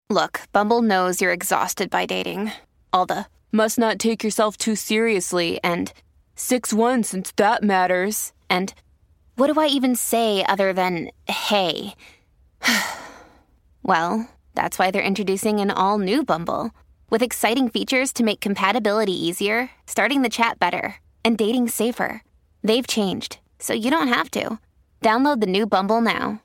Look, Bumble knows you're exhausted by dating. All the must not take yourself too seriously and 6'1" since that matters. And what do I even say other than hey? Well, that's why they're introducing an all-new Bumble with exciting features to make compatibility easier, starting the chat better, and dating safer. They've changed, so you don't have to. Download the new Bumble now.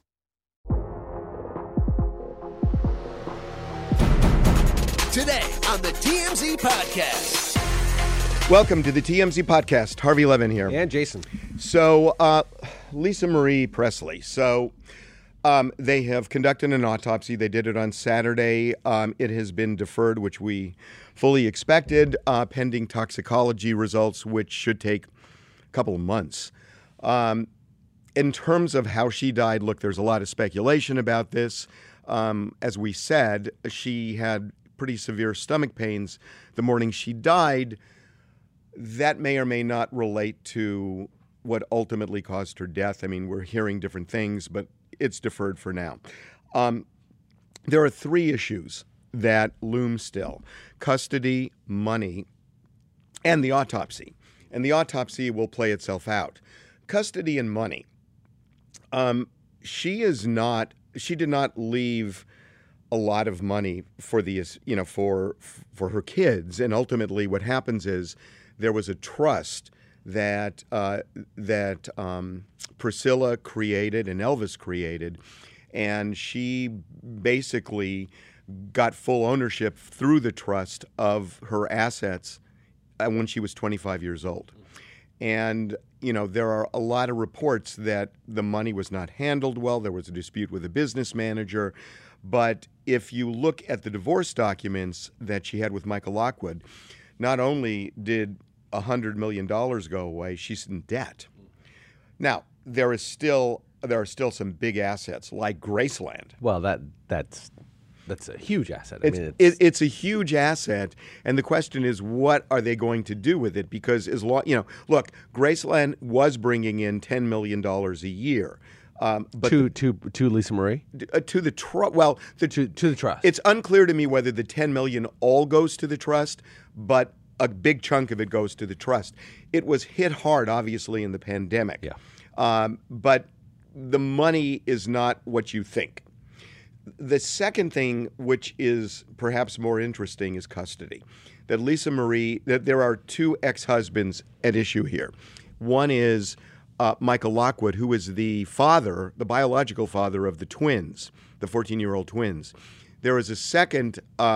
Today on the TMZ Podcast. Welcome to the TMZ Podcast. Harvey Levin here. And Jason. So, Lisa Marie Presley. So, they have conducted an autopsy. They did it on Saturday. It has been deferred, which we fully expected, pending toxicology results, which should take a couple of months. In terms of how she died, look, there's a lot of speculation about this. As we said, she had pretty severe stomach pains the morning she died. That may or may not relate to what ultimately caused her death. I mean, we're hearing different things, but it's deferred for now. There are three issues that loom still: custody, money, and the autopsy. And the autopsy will play itself out. Custody and money. She did not leave a lot of money for these, for her kids. And ultimately what happens is there was a trust that Priscilla created and Elvis created, and she basically got full ownership through the trust of her assets when she was 25 years old. And, there are a lot of reports that the money was not handled well. There was a dispute with a business manager. But if you look at the divorce documents that she had with Michael Lockwood, not only did $100 million go away, she's in debt. Now, there are still some big assets like Graceland. Well, that's a huge asset. It's a huge asset, and the question is, what are they going to do with it? Because look, Graceland was bringing in $10 million a year. But to Lisa Marie? To the trust. To the trust. It's unclear to me whether the $10 million all goes to the trust, but a big chunk of it goes to the trust. It was hit hard, obviously, in the pandemic. Yeah. But the money is not what you think. The second thing, which is perhaps more interesting, is custody. That Lisa Marie, that there are two ex-husbands at issue here. One is Michael Lockwood, who is the biological father of the twins, the 14-year-old twins. There is a second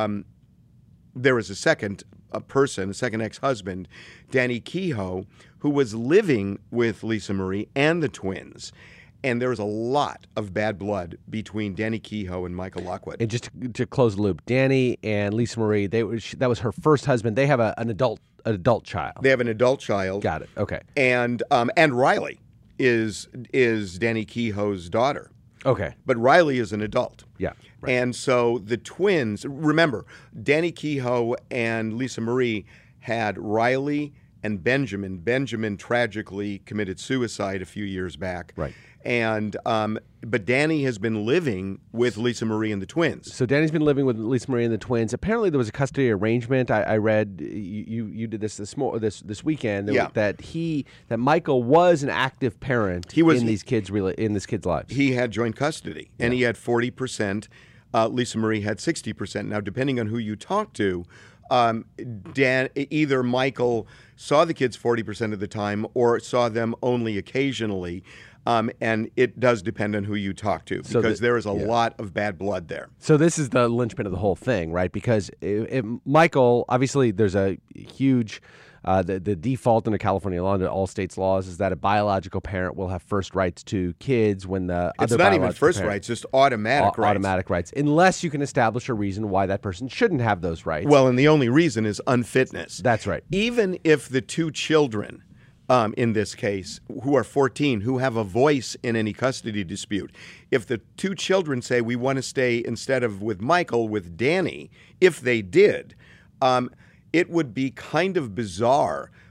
person, a second ex-husband, Danny Kehoe, who was living with Lisa Marie and the twins. And there was a lot of bad blood between Danny Kehoe and Michael Lockwood. And just to close the loop, Danny and Lisa Marie, that was her first husband. They have an adult child. They have an adult child. Got it. Okay. And Riley is Danny Kehoe's daughter. Okay. But Riley is an adult. Yeah. Right. And so the twins, remember, Danny Kehoe and Lisa Marie had Riley and Benjamin. Benjamin tragically committed suicide a few years back. Right. And but Danny has been living with Lisa Marie and the twins. So Danny's been living with Lisa Marie and the twins. Apparently, there was a custody arrangement. I read you did this weekend. Yeah. That Michael was an active parent in this kid's lives. He had joint custody, and he had 40%. Lisa Marie had 60%. Now, depending on who you talk to, either Michael saw the kids 40% of the time or saw them only occasionally. And it does depend on who you talk to, because there is a lot of bad blood there. So this is the linchpin of the whole thing, right? Because Michael, obviously there's a huge, the default under California law, under all states' laws, is that a biological parent will have first rights to kids when the it's other not even first rights, just automatic rights. Automatic rights, unless you can establish a reason why that person shouldn't have those rights. Well, and the only reason is unfitness. That's right. Even if the two children, in this case, who are 14, who have a voice in any custody dispute, if the two children say, we want to stay, instead of with Michael, with Danny, if they did, it would be kind of bizarre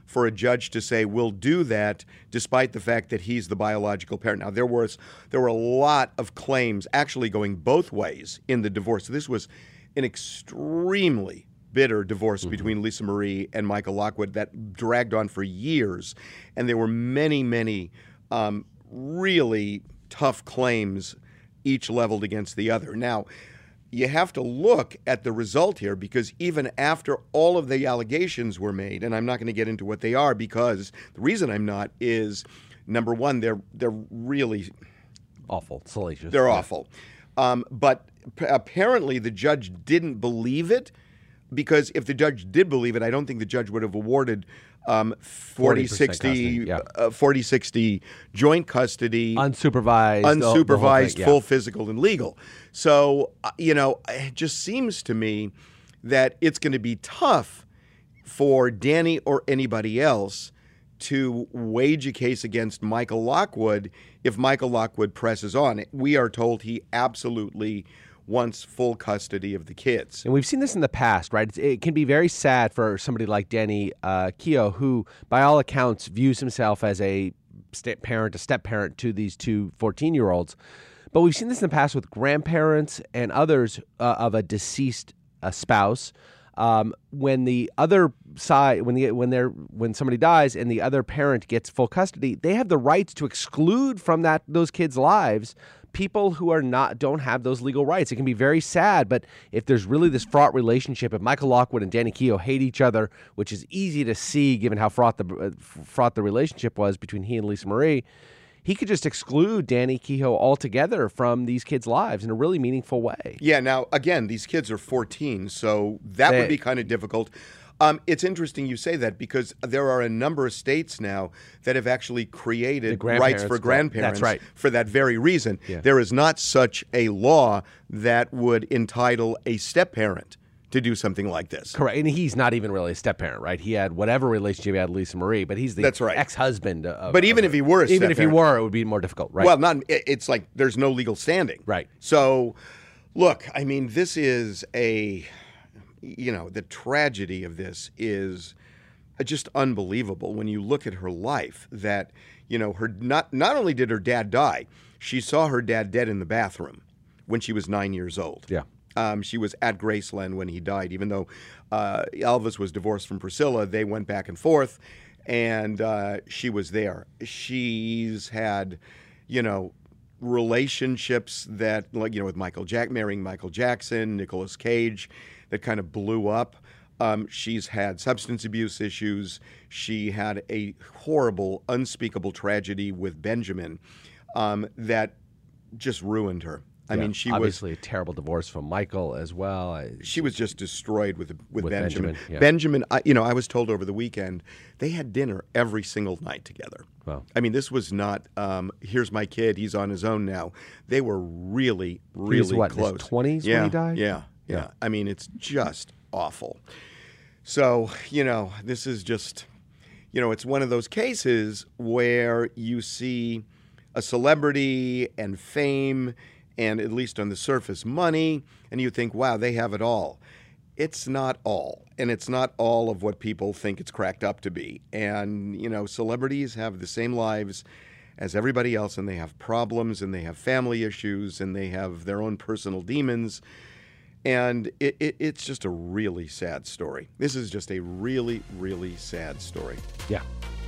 for a judge to say, we'll do that despite the fact that he's the biological parent. Now, there were a lot of claims actually going both ways in the divorce. So this was an extremely bitter divorce between Lisa Marie and Michael Lockwood that dragged on for years. And there were many, many really tough claims, each leveled against the other. Now, you have to look at the result here, because even after all of the allegations were made, and I'm not going to get into what they are, because the reason I'm not is, number one, they're really awful, salacious. They're awful. But apparently the judge didn't believe it, because if the judge did believe it, I don't think the judge would have awarded 40-60 joint custody, unsupervised, full physical and legal. So, it just seems to me that it's going to be tough for Danny or anybody else to wage a case against Michael Lockwood if Michael Lockwood presses on. We are told he absolutely wants full custody of the kids. And we've seen this in the past, right? It can be very sad for somebody like Danny Keough, who, by all accounts, views himself as a step-parent to these two 14-year-olds. But we've seen this in the past with grandparents and others of a deceased spouse. When the other side, when somebody dies and the other parent gets full custody, they have the rights to exclude from those kids' lives people who don't have those legal rights. It can be very sad, but if there's really this fraught relationship, if Michael Lockwood and Danny Keough hate each other, which is easy to see given how fraught the relationship was between he and Lisa Marie, he could just exclude Danny Keough altogether from these kids' lives in a really meaningful way. Yeah, now, again, these kids are 14, so that would be kind of difficult. It's interesting you say that, because there are a number of states now that have actually created rights for grandparents. That's right. For that very reason. Yeah. There is not such a law that would entitle a step-parent to do something like this. Correct. And he's not even really a step-parent, right? He had whatever relationship he had with Lisa Marie, but he's the ex-husband of... But even if he were a even if he step-parent... were, it would be more difficult, right? Well, it's like there's no legal standing. Right. So, look, I mean, this is the tragedy of this is just unbelievable when you look at her life, that, not only did her dad die, she saw her dad dead in the bathroom when she was 9 years old. Yeah. She was at Graceland when he died. Even though Elvis was divorced from Priscilla, they went back and forth, and she was there. She's had, relationships that, with marrying Michael Jackson, Nicolas Cage, that kind of blew up. She's had substance abuse issues. She had a horrible, unspeakable tragedy with Benjamin that just ruined her. I mean, she obviously a terrible divorce from Michael as well. She was just destroyed with Benjamin. Yeah. Benjamin, I was told over the weekend they had dinner every single night together. Wow. I mean, this was not, here's my kid, he's on his own now. They were really, really he was, close. His 20s when he died? Yeah. I mean, it's just awful. So, this is just, it's one of those cases where you see a celebrity and fame and, at least on the surface, money, and you think, wow, they have it all. It's not all, and it's not all of what people think it's cracked up to be. And, celebrities have the same lives as everybody else, and they have problems, and they have family issues, and they have their own personal demons. And it's just a really sad story. This is just a really, really sad story. Yeah.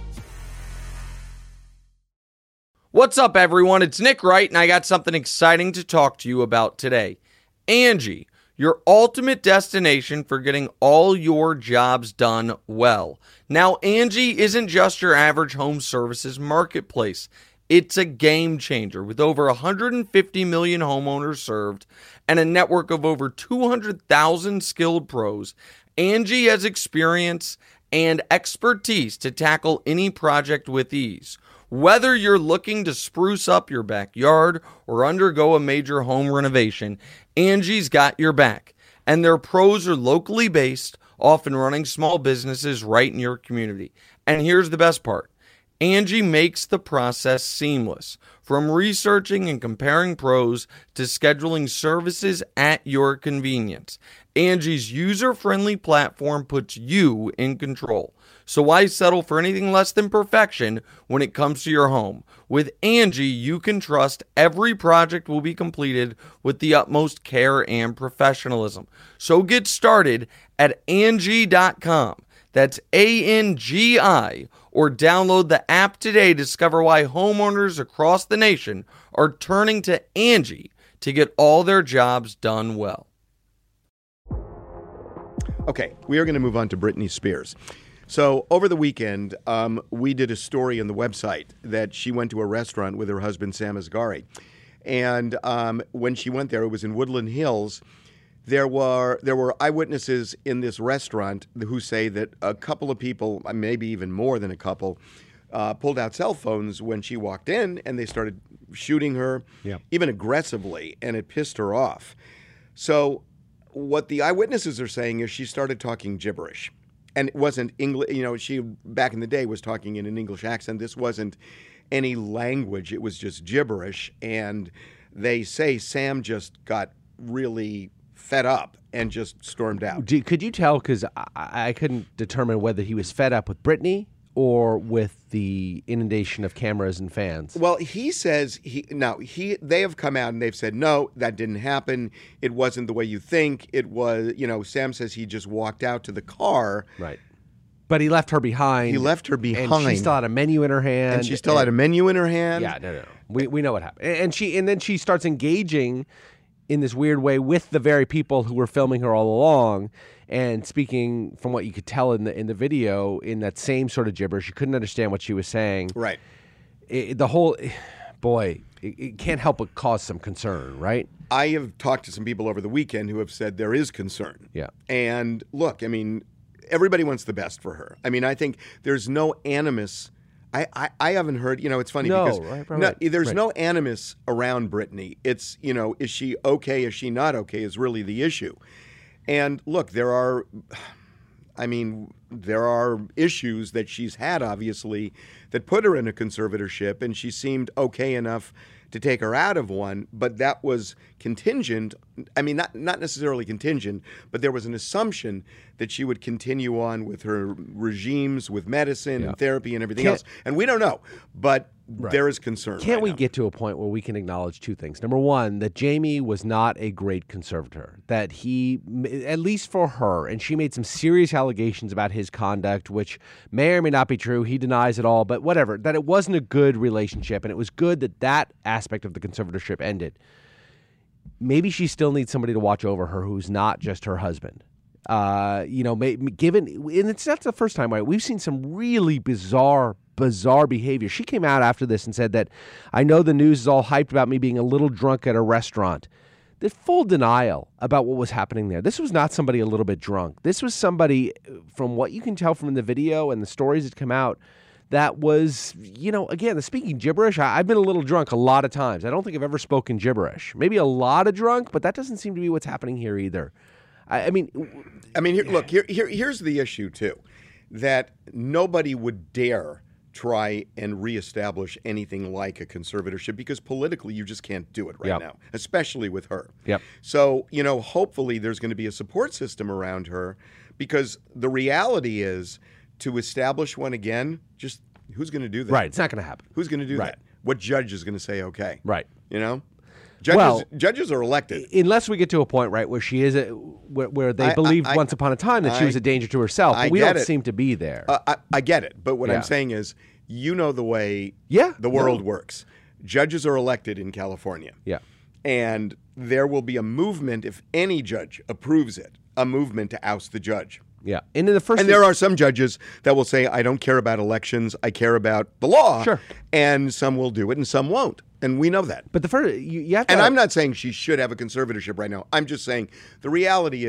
What's up, everyone? It's Nick Wright, and I got something exciting to talk to you about today. Angie, your ultimate destination for getting all your jobs done well. Now, Angie isn't just your average home services marketplace. It's a game changer with over 150 million homeowners served and a network of over 200,000 skilled pros. Angie has experience and expertise to tackle any project with ease. Whether you're looking to spruce up your backyard or undergo a major home renovation, Angie's got your back. And their pros are locally based, often running small businesses right in your community. And here's the best part. Angie makes the process seamless. From researching and comparing pros to scheduling services at your convenience, Angie's user-friendly platform puts you in control. So why settle for anything less than perfection when it comes to your home? With Angie, you can trust every project will be completed with the utmost care and professionalism. So get started at Angie.com. That's ANGI, or download the app today to discover why homeowners across the nation are turning to Angie to get all their jobs done well. Okay, we are going to move on to Britney Spears. So over the weekend, we did a story on the website that she went to a restaurant with her husband, Sam Asghari. And when she went there, it was in Woodland Hills. There were eyewitnesses in this restaurant who say that a couple of people, maybe even more than a couple, pulled out cell phones when she walked in, and they started shooting her, even aggressively, and it pissed her off. So what the eyewitnesses are saying is she started talking gibberish. And it wasn't English, she back in the day was talking in an English accent. This wasn't any language, it was just gibberish. And they say Sam just got really fed up and just stormed out. Could you tell, because I couldn't determine whether he was fed up with Britney or with the inundation of cameras and fans? Well, he says they have come out and they've said, no, that didn't happen. It wasn't the way you think. It was, Sam says he just walked out to the car. Right. But he left her behind. And she still had a menu in her hand. Yeah, no. We know what happened. And then she starts engaging in this weird way with the very people who were filming her all along, and speaking, from what you could tell in the video, in that same sort of gibberish. You couldn't understand what she was saying. Right. It can't help but cause some concern, right? I have talked to some people over the weekend who have said there is concern. Yeah. And look, everybody wants the best for her. I think there's no animus. I haven't heard, it's funny because there's no animus around Britney. It's, is she okay? Is she not okay is really the issue. And look, there are issues that she's had, obviously, that put her in a conservatorship, and she seemed okay enough to take her out of one, but that was contingent. Not necessarily contingent, but there was an assumption that she would continue on with her regimes, with medicine and therapy and everything else. And we don't know, but there is concern. Can't we get to a point where we can acknowledge two things? Number one, that Jamie was not a great conservator, that he, at least for her, and she made some serious allegations about his conduct, which may or may not be true. He denies it all, but whatever, that it wasn't a good relationship, and it was good that that aspect of the conservatorship ended. Maybe she still needs somebody to watch over her who's not just her husband. Given, and it's not the first time, right? We've seen some really bizarre behavior. She came out after this and said that, I know the news is all hyped about me being a little drunk at a restaurant. The full denial about what was happening there. This was not somebody a little bit drunk. This was somebody, from what you can tell from the video and the stories that come out, that was, again, the speaking gibberish. I've been a little drunk a lot of times. I don't think I've ever spoken gibberish. Maybe a lot of drunk, but that doesn't seem to be what's happening here either. Here's the issue, too, that nobody would dare try and reestablish anything like a conservatorship because politically you just can't do it right now, especially with her. Yep. So, hopefully there's going to be a support system around her, because the reality is, to establish one again, just who's going to do that? Right, it's not going to happen. Who's going to do that? What judge is going to say okay? Right. Judges are elected. Unless we get to a point, right, where she is, where they believed once upon a time that she was a danger to herself. But we don't seem to be there. I get it. But what I'm saying is, the way the world works. Judges are elected in California. Yeah. And there will be a movement, if any judge approves it, a movement to oust the judge. Yeah. And there are some judges that will say, I don't care about elections, I care about the law. Sure. And some will do it and some won't. And we know that. But you have to. And I'm not saying she should have a conservatorship right now. I'm just saying the reality is,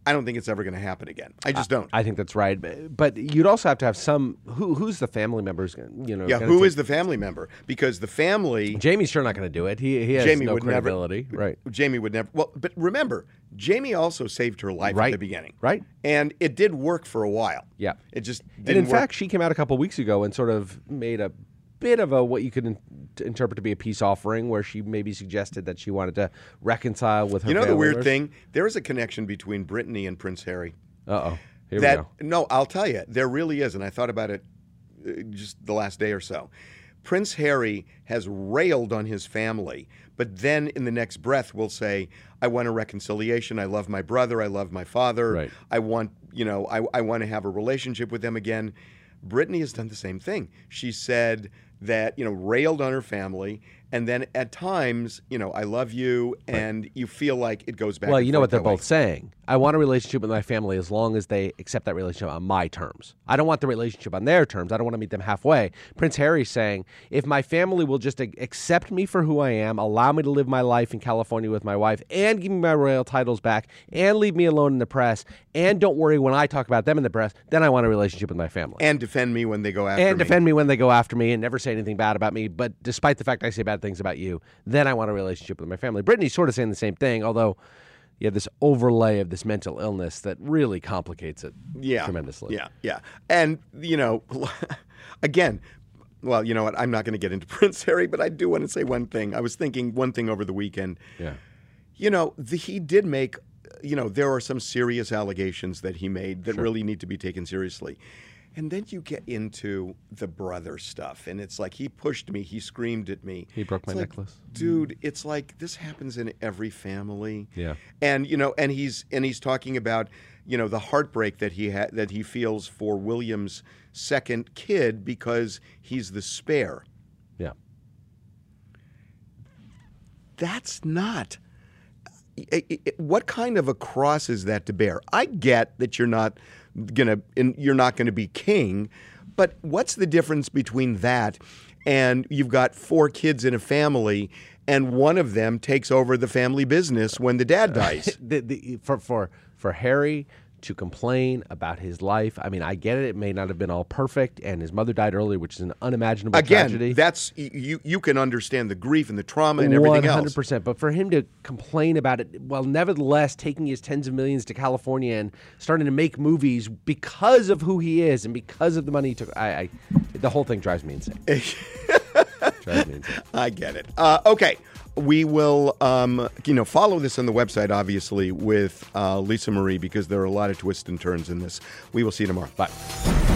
I don't think it's ever going to happen again. I just don't. I think that's right. But you'd also have to have some. Who's the family members? Yeah, who is the family member? Because the family. Jamie's sure not going to do it. He has Jamie no would credibility. never. Right. Jamie would never. Well, but remember, Jamie also saved her life at the beginning. Right. And it did work for a while. Yeah. It just didn't And in work. fact, she came out a couple weeks ago and sort of made a bit of a what you could interpret to be a peace offering, where she maybe suggested that she wanted to reconcile with her. You know the family weird members. thing? There is a connection between Brittany and Prince Harry. Uh-oh. Here we go. No, I'll tell you, there really is, and I thought about it just the last day or so. Prince Harry has railed on his family, but then in the next breath will say, I want a reconciliation. I love my brother. I love my father. Right. I want, I want to have a relationship with them again. Brittany has done the same thing. She said that, railed on her family, and then at times, I love you, and you feel like it goes back. Well, and you know forth what they're that way. both saying. I want a relationship with my family as long as they accept that relationship on my terms. I don't want the relationship on their terms. I don't want to meet them halfway. Prince Harry's saying, if my family will just accept me for who I am, allow me to live my life in California with my wife, and give me my royal titles back, and leave me alone in the press, and don't worry when I talk about them in the press, then I want a relationship with my family. And defend me when they go after me. And defend me when they go after me and never say anything bad about me. But despite the fact I say bad things about you, then I want a relationship with my family. Brittany's sort of saying the same thing, although you have this overlay of this mental illness that really complicates it tremendously. Yeah. And, again, well, you know what? I'm not going to get into Prince Harry, but I do want to say one thing. I was thinking one thing over the weekend. Yeah. He did make, there are some serious allegations that he made that really need to be taken seriously. And then you get into the brother stuff, and it's like he pushed me, he screamed at me. He broke my It's like, necklace. dude. It's like this happens in every family. Yeah. And and he's talking about the heartbreak that he feels for William's second kid because he's the spare. Yeah. That's not. What kind of a cross is that to bear? I get that you're not gonna be king, but what's the difference between that and you've got 4 kids in a family and one of them takes over the family business when the dad dies? For Harry to complain about his life, I mean, I get it. It may not have been all perfect, and his mother died early, which is an unimaginable tragedy. Again, that's you can understand the grief and the trauma and everything else. 100%. But for him to complain about it while nevertheless taking his tens of millions to California and starting to make movies because of who he is and because of the money he took, the whole thing drives me insane. Drives me insane. I get it. Okay. We will, follow this on the website, obviously, with Lisa Marie, because there are a lot of twists and turns in this. We will see you tomorrow. Bye.